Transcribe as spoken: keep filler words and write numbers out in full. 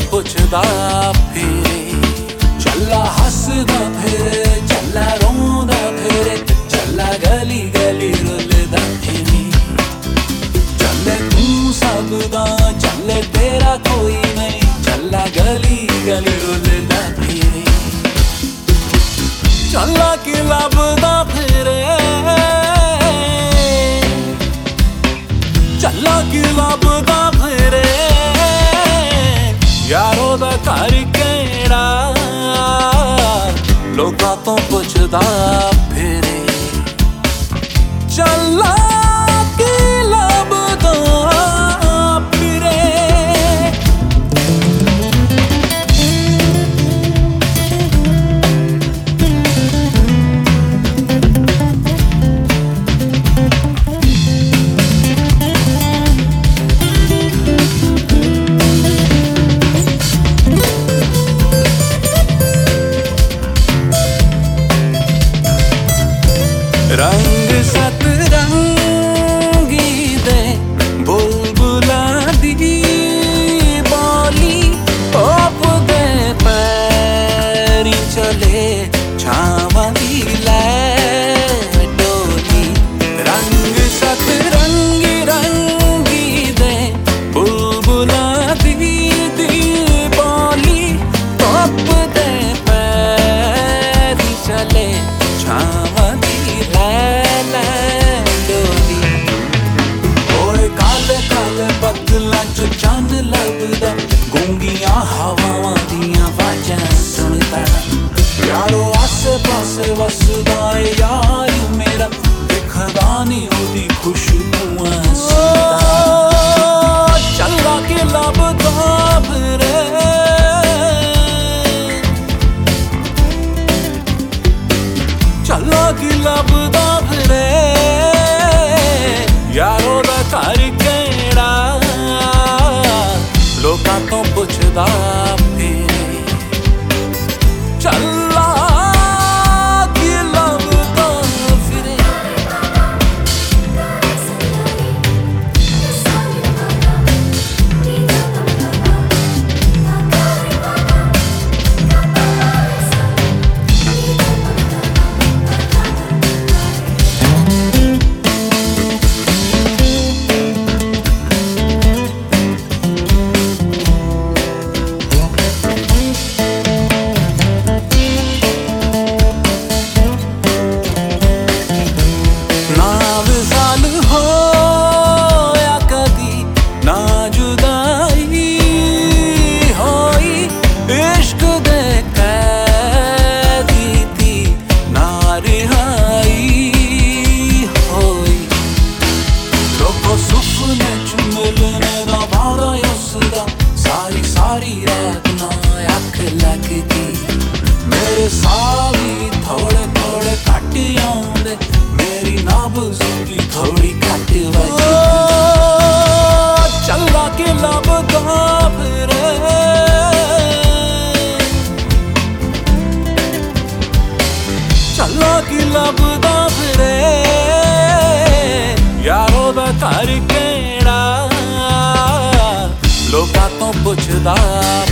पुछदा फिरे, चला हसदा फिरे, चला रोंदा फिरे, चला गली गली रुलदा फिरे। चले तू सबदा, चले तेरा कोई नहीं, चला गली गली रुलदा फिरे। चला कि लभदा फिरे, चला कि लभदा फिरे, यारो दा घर केड़ा, लोकां तो पुछदा फिरे। चला कि लभदा फिरे। रंग सतरंगी दे बुलबुला दी बोली, ओप दे पैरी चले छावां दी लै डोली। रंग सतरंगी रंगी दे बुलबुला दी दी बोली, ओप दे पैरी चले छावां दी बदलां च चंद लभदा, गूंगियां हवावां दियां वाजां सुनदा। यारो आसे पासे वसदा ए यार मेरा, दिखदा नी ओदी खुशबूआं सुनदा। चला कि लभदा फिरे, चला कि लभदा फिरे, यारो दा घर केड़ा, लोकां तो पुछदा फिरे। चला कि लभदा फिरे। सारी सारी रात ना अख लगदी, मेरे साह भी थोड़े थोड़े घट आउंदे, मेरी नब्ज़ भी थोड़ी घट वजदी। चला कि लभदा फिरे, चला कि लभदा फिरे, यारो दा घर केड़ा, लोकां तो पुछदा